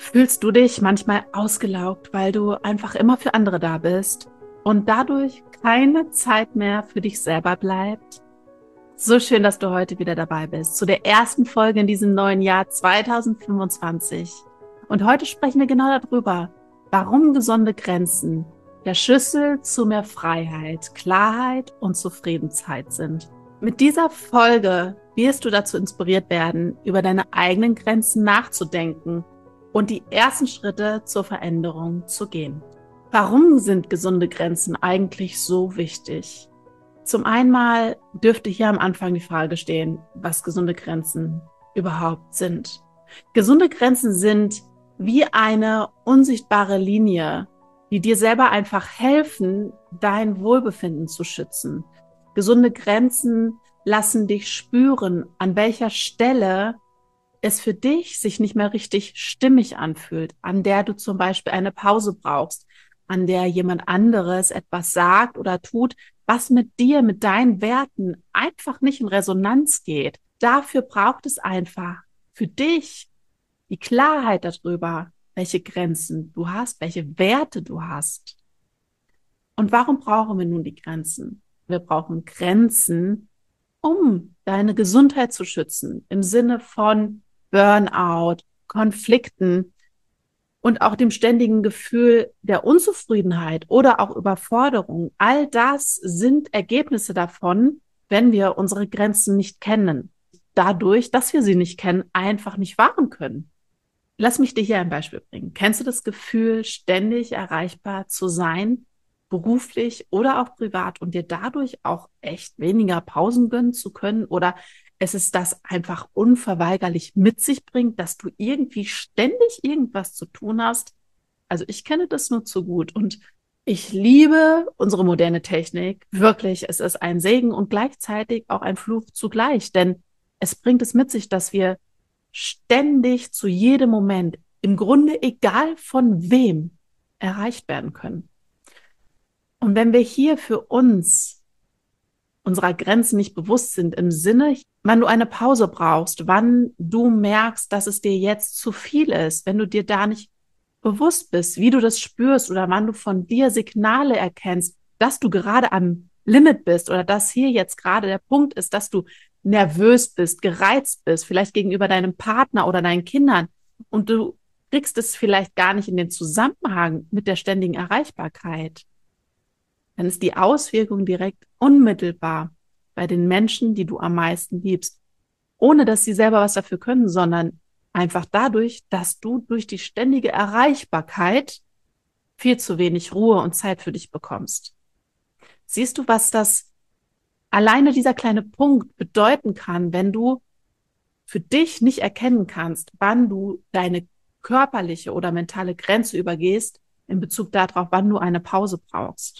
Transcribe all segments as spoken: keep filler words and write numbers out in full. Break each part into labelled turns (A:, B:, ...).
A: Fühlst du dich manchmal ausgelaugt, weil du einfach immer für andere da bist und dadurch keine Zeit mehr für dich selber bleibt? So schön, dass du heute wieder dabei bist, zu der ersten Folge in diesem neuen Jahr zwanzig fünfundzwanzig. Und heute sprechen wir genau darüber, warum gesunde Grenzen der Schlüssel zu mehr Freiheit, Klarheit und Zufriedenheit sind. Mit dieser Folge wirst du dazu inspiriert werden, über deine eigenen Grenzen nachzudenken und die ersten Schritte zur Veränderung zu gehen. Warum sind gesunde Grenzen eigentlich so wichtig? Zum einen dürfte hier am Anfang die Frage stehen, was gesunde Grenzen überhaupt sind. Gesunde Grenzen sind wie eine unsichtbare Linie, die dir selber einfach helfen, dein Wohlbefinden zu schützen. Gesunde Grenzen lassen dich spüren, an welcher Stelle es für dich sich nicht mehr richtig stimmig anfühlt, an der du zum Beispiel eine Pause brauchst, an der jemand anderes etwas sagt oder tut, was mit dir, mit deinen Werten einfach nicht in Resonanz geht. Dafür braucht es einfach für dich die Klarheit darüber, welche Grenzen du hast, welche Werte du hast. Und warum brauchen wir nun die Grenzen? Wir brauchen Grenzen, um deine Gesundheit zu schützen, im Sinne von Burnout, Konflikten und auch dem ständigen Gefühl der Unzufriedenheit oder auch Überforderung. All das sind Ergebnisse davon, wenn wir unsere Grenzen nicht kennen. Dadurch, dass wir sie nicht kennen, einfach nicht wahren können. Lass mich dir hier ein Beispiel bringen. Kennst du das Gefühl, ständig erreichbar zu sein, beruflich oder auch privat, und dir dadurch auch echt weniger Pausen gönnen zu können? Oder es ist das einfach unverweigerlich mit sich bringt, dass du irgendwie ständig irgendwas zu tun hast? Also ich kenne das nur zu gut und ich liebe unsere moderne Technik. Wirklich, es ist ein Segen und gleichzeitig auch ein Fluch zugleich, denn es bringt es mit sich, dass wir ständig zu jedem Moment, im Grunde egal von wem, erreicht werden können. Und wenn wir hier für uns unserer Grenzen nicht bewusst sind, im Sinne, wann du eine Pause brauchst, wann du merkst, dass es dir jetzt zu viel ist, wenn du dir da nicht bewusst bist, wie du das spürst oder wann du von dir Signale erkennst, dass du gerade am Limit bist oder dass hier jetzt gerade der Punkt ist, dass du nervös bist, gereizt bist, vielleicht gegenüber deinem Partner oder deinen Kindern, und du kriegst es vielleicht gar nicht in den Zusammenhang mit der ständigen Erreichbarkeit, dann ist die Auswirkung direkt unmittelbar bei den Menschen, die du am meisten liebst, ohne dass sie selber was dafür können, sondern einfach dadurch, dass du durch die ständige Erreichbarkeit viel zu wenig Ruhe und Zeit für dich bekommst. Siehst du, was das alleine dieser kleine Punkt bedeuten kann, wenn du für dich nicht erkennen kannst, wann du deine körperliche oder mentale Grenze übergehst in Bezug darauf, wann du eine Pause brauchst?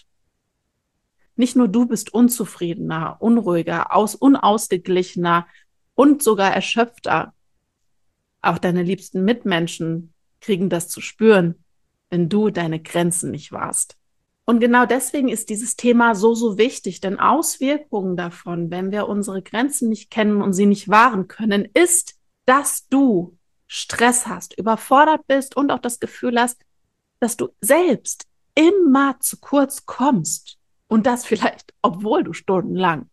A: Nicht nur du bist unzufriedener, unruhiger, aus, unausgeglichener und sogar erschöpfter. Auch deine liebsten Mitmenschen kriegen das zu spüren, wenn du deine Grenzen nicht wahrst. Und genau deswegen ist dieses Thema so, so wichtig, denn Auswirkungen davon, wenn wir unsere Grenzen nicht kennen und sie nicht wahren können, ist, dass du Stress hast, überfordert bist und auch das Gefühl hast, dass du selbst immer zu kurz kommst. Und das vielleicht, obwohl du stundenlang,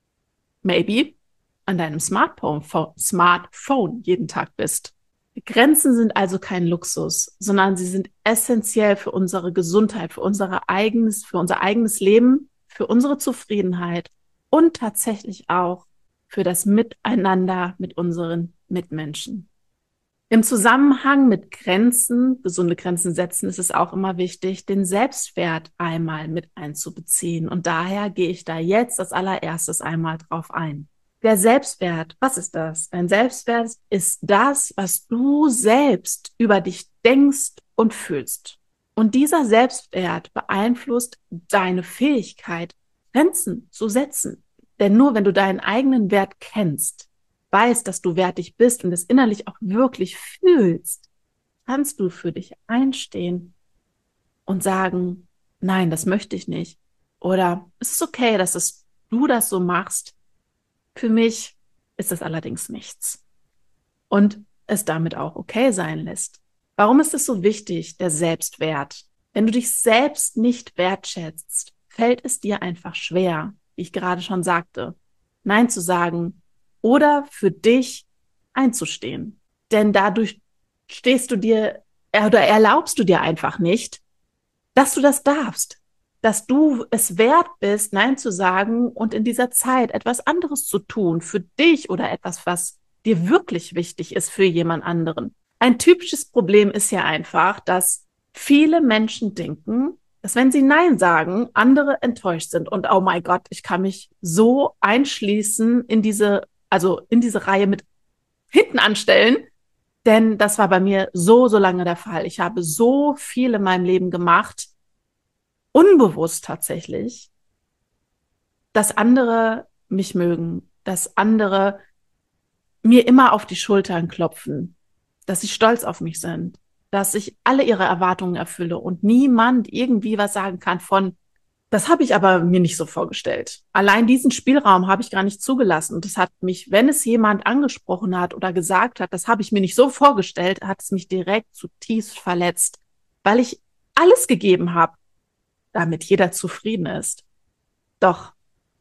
A: maybe, an deinem Smartphone, Smartphone jeden Tag bist. Grenzen sind also kein Luxus, sondern sie sind essentiell für unsere Gesundheit, für unser eigenes, für unser eigenes Leben, für unsere Zufriedenheit und tatsächlich auch für das Miteinander mit unseren Mitmenschen. Im Zusammenhang mit Grenzen, gesunde Grenzen setzen, ist es auch immer wichtig, den Selbstwert einmal mit einzubeziehen. Und daher gehe ich da jetzt als allererstes einmal drauf ein. Der Selbstwert, was ist das? Dein Selbstwert ist das, was du selbst über dich denkst und fühlst. Und dieser Selbstwert beeinflusst deine Fähigkeit, Grenzen zu setzen. Denn nur wenn du deinen eigenen Wert kennst, weißt, dass du wertig bist und es innerlich auch wirklich fühlst, kannst du für dich einstehen und sagen, nein, das möchte ich nicht. Oder es ist okay, dass es, du das so machst. Für mich ist das allerdings nichts. Und es damit auch okay sein lässt. Warum ist es so wichtig, der Selbstwert? Wenn du dich selbst nicht wertschätzt, fällt es dir einfach schwer, wie ich gerade schon sagte, Nein zu sagen oder für dich einzustehen. Denn dadurch stehst du dir oder erlaubst du dir einfach nicht, dass du das darfst, dass du es wert bist, Nein zu sagen und in dieser Zeit etwas anderes zu tun für dich oder etwas, was dir wirklich wichtig ist für jemand anderen. Ein typisches Problem ist ja einfach, dass viele Menschen denken, dass wenn sie Nein sagen, andere enttäuscht sind. Und oh mein Gott, ich kann mich so einschließen in diese, also in diese Reihe mit hinten anstellen, denn das war bei mir so, so lange der Fall. Ich habe so viel in meinem Leben gemacht, unbewusst tatsächlich, dass andere mich mögen, dass andere mir immer auf die Schultern klopfen, dass sie stolz auf mich sind, dass ich alle ihre Erwartungen erfülle und niemand irgendwie was sagen kann von, das habe ich aber mir nicht so vorgestellt. Allein diesen Spielraum habe ich gar nicht zugelassen. Und das hat mich, wenn es jemand angesprochen hat oder gesagt hat, das habe ich mir nicht so vorgestellt, hat es mich direkt zutiefst verletzt, weil ich alles gegeben habe, damit jeder zufrieden ist. Doch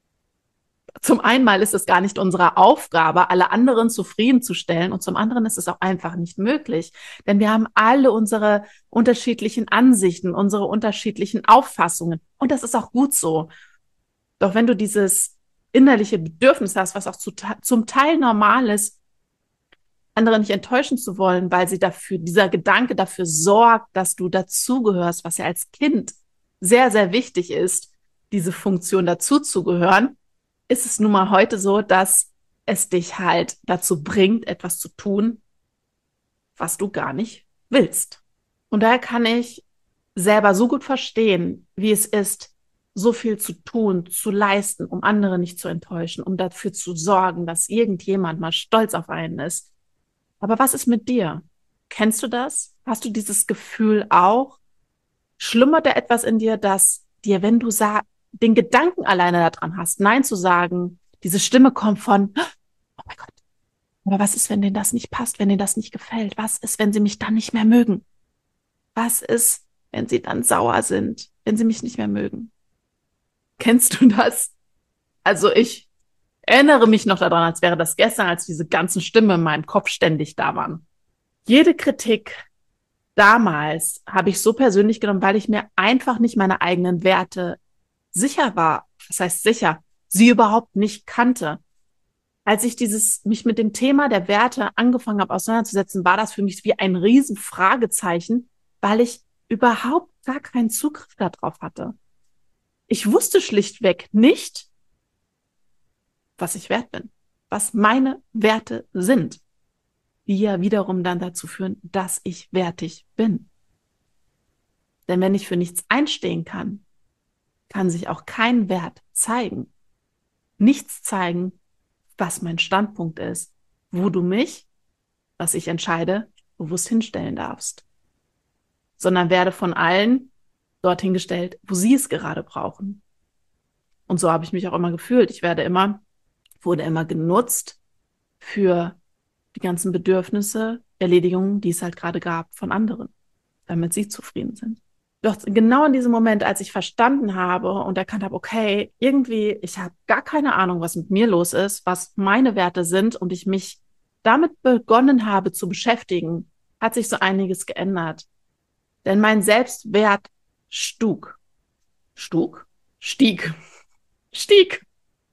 A: zum einen mal ist es gar nicht unsere Aufgabe, alle anderen zufriedenzustellen, und zum anderen ist es auch einfach nicht möglich, denn wir haben alle unsere unterschiedlichen Ansichten, unsere unterschiedlichen Auffassungen, und das ist auch gut so. Doch wenn du dieses innerliche Bedürfnis hast, was auch zu, zum Teil normal ist, andere nicht enttäuschen zu wollen, weil sie dafür, dieser Gedanke dafür sorgt, dass du dazugehörst, was ja als Kind sehr, sehr wichtig ist, diese Funktion dazuzugehören, ist es nun mal heute so, dass es dich halt dazu bringt, etwas zu tun, was du gar nicht willst. Und daher kann ich selber so gut verstehen, wie es ist, so viel zu tun, zu leisten, um andere nicht zu enttäuschen, um dafür zu sorgen, dass irgendjemand mal stolz auf einen ist. Aber was ist mit dir? Kennst du das? Hast du dieses Gefühl auch? Schlummert da etwas in dir, dass dir, wenn du sagst, den Gedanken alleine daran hast, Nein zu sagen, diese Stimme kommt von, oh mein Gott, aber was ist, wenn denen das nicht passt, wenn denen das nicht gefällt? Was ist, wenn sie mich dann nicht mehr mögen? Was ist, wenn sie dann sauer sind, wenn sie mich nicht mehr mögen? Kennst du das? Also ich erinnere mich noch daran, als wäre das gestern, als diese ganzen Stimmen in meinem Kopf ständig da waren. Jede Kritik damals habe ich so persönlich genommen, weil ich mir einfach nicht meine eigenen Werte sicher war. Was heißt sicher? Sie überhaupt nicht kannte. Als ich dieses, mich mit dem Thema der Werte angefangen habe auseinanderzusetzen, war das für mich wie ein riesen Fragezeichen, weil ich überhaupt gar keinen Zugriff darauf hatte. Ich wusste schlichtweg nicht, was ich wert bin, was meine Werte sind, die ja wiederum dann dazu führen, dass ich wertig bin. Denn wenn ich für nichts einstehen kann, kann sich auch kein Wert zeigen. Nichts zeigen, was mein Standpunkt ist, wo du mich, was ich entscheide, bewusst hinstellen darfst. Sondern werde von allen dorthin gestellt, wo sie es gerade brauchen. Und so habe ich mich auch immer gefühlt. Ich werde immer, wurde immer genutzt für die ganzen Bedürfnisse, Erledigungen, die es halt gerade gab von anderen, damit sie zufrieden sind. Doch genau in diesem Moment, als ich verstanden habe und erkannt habe, okay, irgendwie, ich habe gar keine Ahnung, was mit mir los ist, was meine Werte sind, und ich mich damit begonnen habe zu beschäftigen, hat sich so einiges geändert. Denn mein Selbstwert stug. Stug? Stieg. Stieg.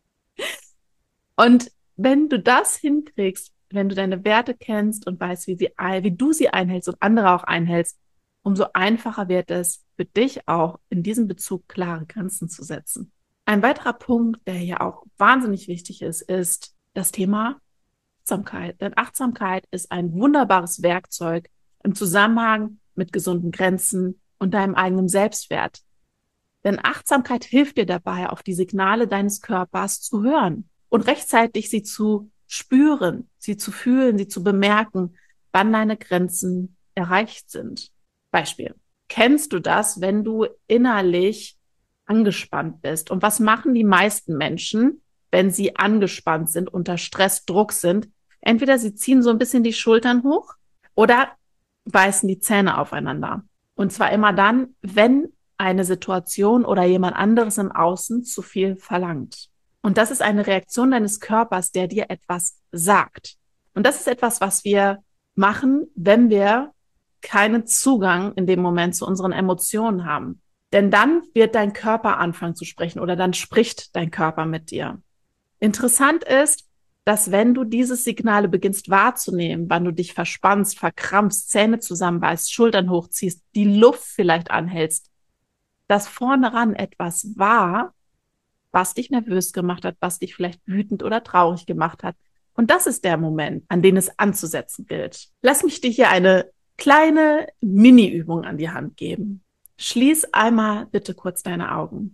A: Und wenn du das hinkriegst, wenn du deine Werte kennst und weißt, wie, sie, wie du sie einhältst und andere auch einhältst, umso einfacher wird es für dich auch, in diesem Bezug klare Grenzen zu setzen. Ein weiterer Punkt, der hier auch wahnsinnig wichtig ist, ist das Thema Achtsamkeit. Denn Achtsamkeit ist ein wunderbares Werkzeug im Zusammenhang mit gesunden Grenzen und deinem eigenen Selbstwert. Denn Achtsamkeit hilft dir dabei, auf die Signale deines Körpers zu hören und rechtzeitig sie zu spüren, sie zu fühlen, sie zu bemerken, wann deine Grenzen erreicht sind. Beispiel. Kennst du das, wenn du innerlich angespannt bist? Und was machen die meisten Menschen, wenn sie angespannt sind, unter Stress, Druck sind? Entweder sie ziehen so ein bisschen die Schultern hoch oder beißen die Zähne aufeinander. Und zwar immer dann, wenn eine Situation oder jemand anderes im Außen zu viel verlangt. Und das ist eine Reaktion deines Körpers, der dir etwas sagt. Und das ist etwas, was wir machen, wenn wir keinen Zugang in dem Moment zu unseren Emotionen haben. Denn dann wird dein Körper anfangen zu sprechen oder dann spricht dein Körper mit dir. Interessant ist, dass wenn du diese Signale beginnst wahrzunehmen, wann du dich verspannst, verkrampfst, Zähne zusammenbeißt, Schultern hochziehst, die Luft vielleicht anhältst, dass vorne ran etwas war, was dich nervös gemacht hat, was dich vielleicht wütend oder traurig gemacht hat. Und das ist der Moment, an den es anzusetzen gilt. Lass mich dir hier eine kleine Mini-Übung an die Hand geben. Schließ einmal bitte kurz deine Augen.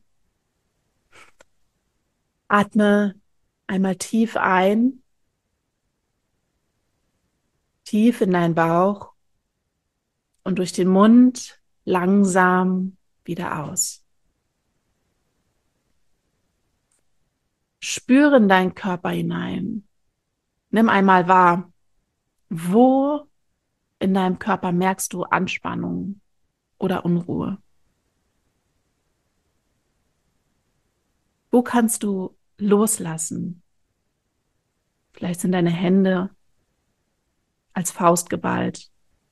A: Atme einmal tief ein, tief in deinen Bauch und durch den Mund langsam wieder aus. Spüre in deinen Körper hinein. Nimm einmal wahr, wo in deinem Körper merkst du Anspannung oder Unruhe? Wo kannst du loslassen? Vielleicht sind deine Hände als Faust geballt.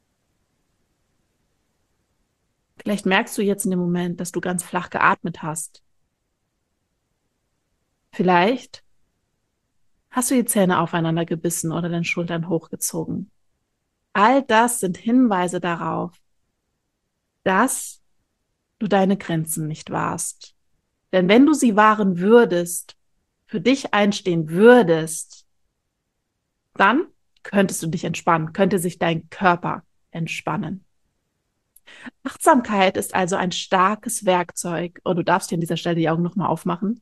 A: Vielleicht merkst du jetzt in dem Moment, dass du ganz flach geatmet hast. Vielleicht hast du die Zähne aufeinander gebissen oder deine Schultern hochgezogen. All das sind Hinweise darauf, dass du deine Grenzen nicht wahrst. Denn wenn du sie wahren würdest, für dich einstehen würdest, dann könntest du dich entspannen, könnte sich dein Körper entspannen. Achtsamkeit ist also ein starkes Werkzeug. Und du darfst dir an dieser Stelle die Augen nochmal aufmachen.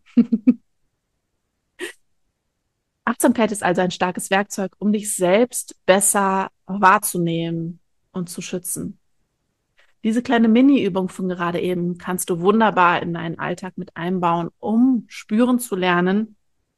A: Achtsamkeit ist also ein starkes Werkzeug, um dich selbst besser wahrzunehmen und zu schützen. Diese kleine Mini-Übung von gerade eben kannst du wunderbar in deinen Alltag mit einbauen, um spüren zu lernen,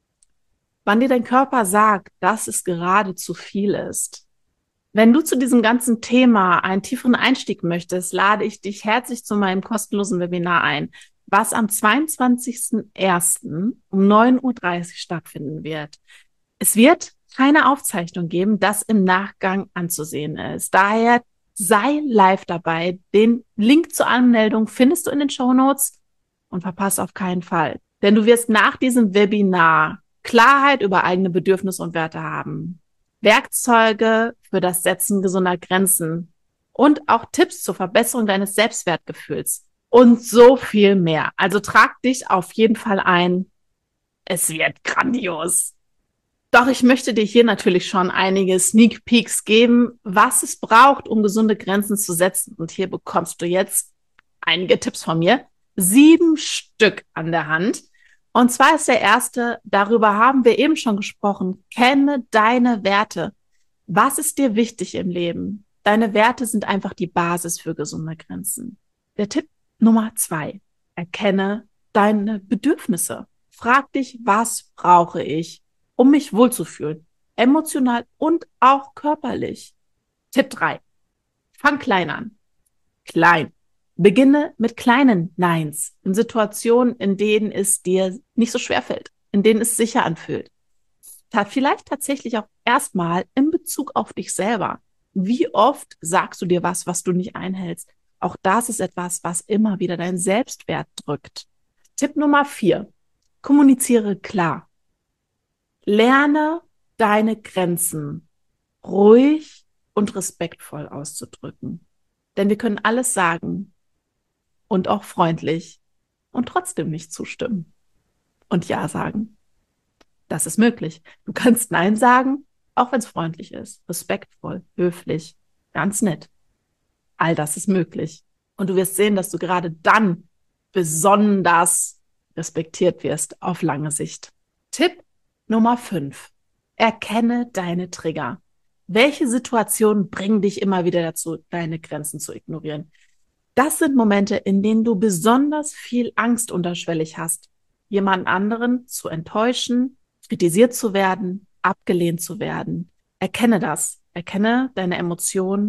A: wann dir dein Körper sagt, dass es gerade zu viel ist. Wenn du zu diesem ganzen Thema einen tieferen Einstieg möchtest, lade ich dich herzlich zu meinem kostenlosen Webinar ein, was am zweiundzwanzigsten ersten um neun Uhr dreißig stattfinden wird. Es wird keine Aufzeichnung geben, das im Nachgang anzusehen ist. Daher sei live dabei. Den Link zur Anmeldung findest du in den Shownotes und verpasse auf keinen Fall. Denn du wirst nach diesem Webinar Klarheit über eigene Bedürfnisse und Werte haben, Werkzeuge für das Setzen gesunder Grenzen und auch Tipps zur Verbesserung deines Selbstwertgefühls und so viel mehr. Also trag dich auf jeden Fall ein. Es wird grandios. Doch ich möchte dir hier natürlich schon einige Sneak Peeks geben, was es braucht, um gesunde Grenzen zu setzen. Und hier bekommst du jetzt einige Tipps von mir. Sieben Stück an der Hand. Und zwar ist der erste, darüber haben wir eben schon gesprochen, kenne deine Werte. Was ist dir wichtig im Leben? Deine Werte sind einfach die Basis für gesunde Grenzen. Der Tipp Nummer zwei, erkenne deine Bedürfnisse. Frag dich, was brauche ich, um mich wohlzufühlen, emotional und auch körperlich. Tipp drei, fang klein an. Klein. Beginne mit kleinen Neins in Situationen, in denen es dir nicht so schwer fällt, in denen es sicher anfühlt. Vielleicht tatsächlich auch erstmal in Bezug auf dich selber. Wie oft sagst du dir was, was du nicht einhältst? Auch das ist etwas, was immer wieder deinen Selbstwert drückt. Tipp Nummer vier. Kommuniziere klar. Lerne deine Grenzen ruhig und respektvoll auszudrücken. Denn wir können alles sagen und auch freundlich und trotzdem nicht zustimmen und Ja sagen. Das ist möglich. Du kannst Nein sagen, auch wenn es freundlich ist, respektvoll, höflich, ganz nett. All das ist möglich. Und du wirst sehen, dass du gerade dann besonders respektiert wirst auf lange Sicht. Tipp Nummer fünf. Erkenne deine Trigger. Welche Situationen bringen dich immer wieder dazu, deine Grenzen zu ignorieren? Das sind Momente, in denen du besonders viel Angst unterschwellig hast, jemand anderen zu enttäuschen, kritisiert zu werden, abgelehnt zu werden. Erkenne das. Erkenne deine Emotionen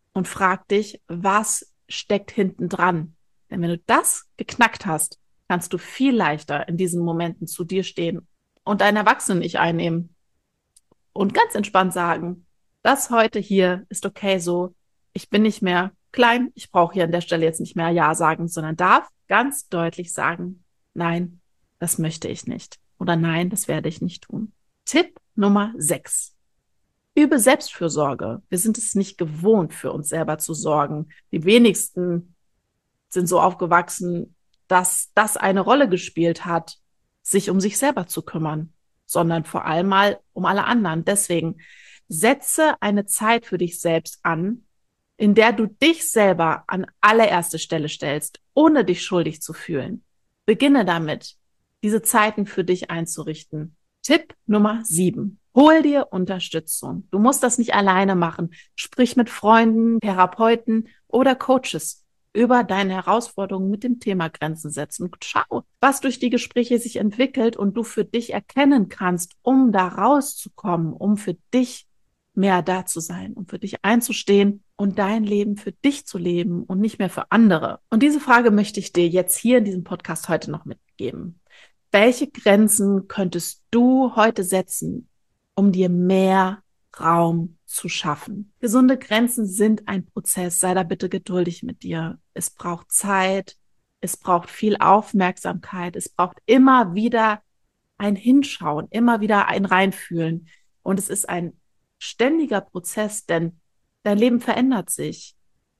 A: und frag dich, was steckt hinten dran? Denn wenn du das geknackt hast, kannst du viel leichter in diesen Momenten zu dir stehen und dein Erwachsenen-Ich einnehmen und ganz entspannt sagen, das heute hier ist okay so, ich bin nicht mehr klein, ich brauche hier an der Stelle jetzt nicht mehr Ja sagen, sondern darf ganz deutlich sagen, nein, das möchte ich nicht oder nein, das werde ich nicht tun. Tipp Nummer sechs. Übe Selbstfürsorge. Wir sind es nicht gewohnt, für uns selber zu sorgen. Die wenigsten sind so aufgewachsen, dass das eine Rolle gespielt hat, sich um sich selber zu kümmern, sondern vor allem mal um alle anderen. Deswegen setze eine Zeit für dich selbst an, in der du dich selber an allererste Stelle stellst, ohne dich schuldig zu fühlen. Beginne damit, diese Zeiten für dich einzurichten. Tipp Nummer sieben. Hol dir Unterstützung. Du musst das nicht alleine machen. Sprich mit Freunden, Therapeuten oder Coaches über deine Herausforderungen mit dem Thema Grenzen setzen. Schau, was durch die Gespräche sich entwickelt und du für dich erkennen kannst, um da rauszukommen, um für dich mehr da zu sein, um für dich einzustehen und dein Leben für dich zu leben und nicht mehr für andere. Und diese Frage möchte ich dir jetzt hier in diesem Podcast heute noch mitgeben. Welche Grenzen könntest du heute setzen, um dir mehr Raum zu schaffen? Gesunde Grenzen sind ein Prozess. Sei da bitte geduldig mit dir. Es braucht Zeit. Es braucht viel Aufmerksamkeit. Es braucht immer wieder ein Hinschauen, immer wieder ein Reinfühlen. Und es ist ein ständiger Prozess, denn dein Leben verändert sich.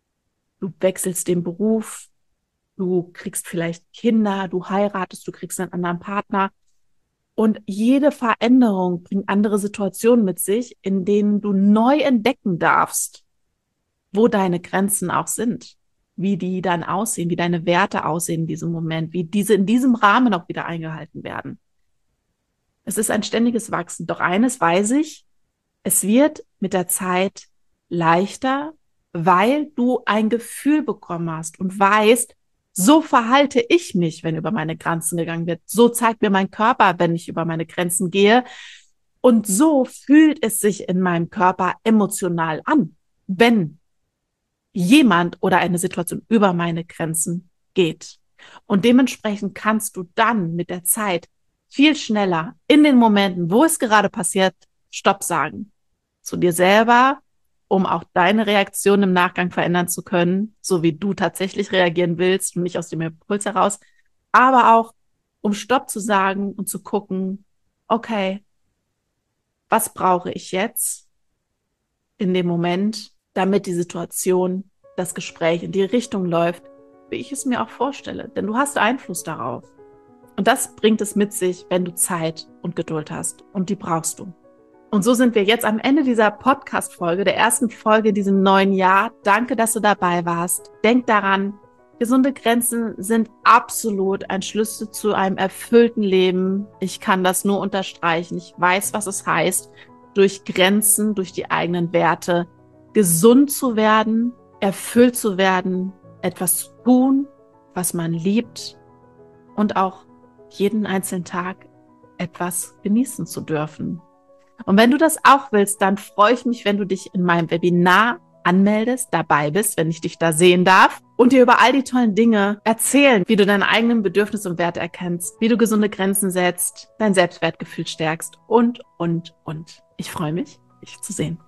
A: Du wechselst den Beruf. Du kriegst vielleicht Kinder, du heiratest, du kriegst einen anderen Partner. Und jede Veränderung bringt andere Situationen mit sich, in denen du neu entdecken darfst, wo deine Grenzen auch sind, wie die dann aussehen, wie deine Werte aussehen in diesem Moment, wie diese in diesem Rahmen auch wieder eingehalten werden. Es ist ein ständiges Wachsen. Doch eines weiß ich, es wird mit der Zeit leichter, weil du ein Gefühl bekommen hast und weißt, so verhalte ich mich, wenn über meine Grenzen gegangen wird. So zeigt mir mein Körper, wenn ich über meine Grenzen gehe. Und so fühlt es sich in meinem Körper emotional an, wenn jemand oder eine Situation über meine Grenzen geht. Und dementsprechend kannst du dann mit der Zeit viel schneller in den Momenten, wo es gerade passiert, Stopp sagen. Zu dir selber, um auch deine Reaktion im Nachgang verändern zu können, so wie du tatsächlich reagieren willst und nicht aus dem Impuls heraus, aber auch, um Stopp zu sagen und zu gucken, okay, was brauche ich jetzt in dem Moment, damit die Situation, das Gespräch in die Richtung läuft, wie ich es mir auch vorstelle. Denn du hast Einfluss darauf. Und das bringt es mit sich, wenn du Zeit und Geduld hast. Und die brauchst du. Und so sind wir jetzt am Ende dieser Podcast-Folge, der ersten Folge in diesem neuen Jahr. Danke, dass du dabei warst. Denk daran, gesunde Grenzen sind absolut ein Schlüssel zu einem erfüllten Leben. Ich kann das nur unterstreichen. Ich weiß, was es heißt, durch Grenzen, durch die eigenen Werte gesund zu werden, erfüllt zu werden, etwas zu tun, was man liebt und auch jeden einzelnen Tag etwas genießen zu dürfen. Und wenn du das auch willst, dann freue ich mich, wenn du dich in meinem Webinar anmeldest, dabei bist, wenn ich dich da sehen darf und dir über all die tollen Dinge erzählen, wie du deine eigenen Bedürfnisse und Werte erkennst, wie du gesunde Grenzen setzt, dein Selbstwertgefühl stärkst und, und, und. Ich freue mich, dich zu sehen.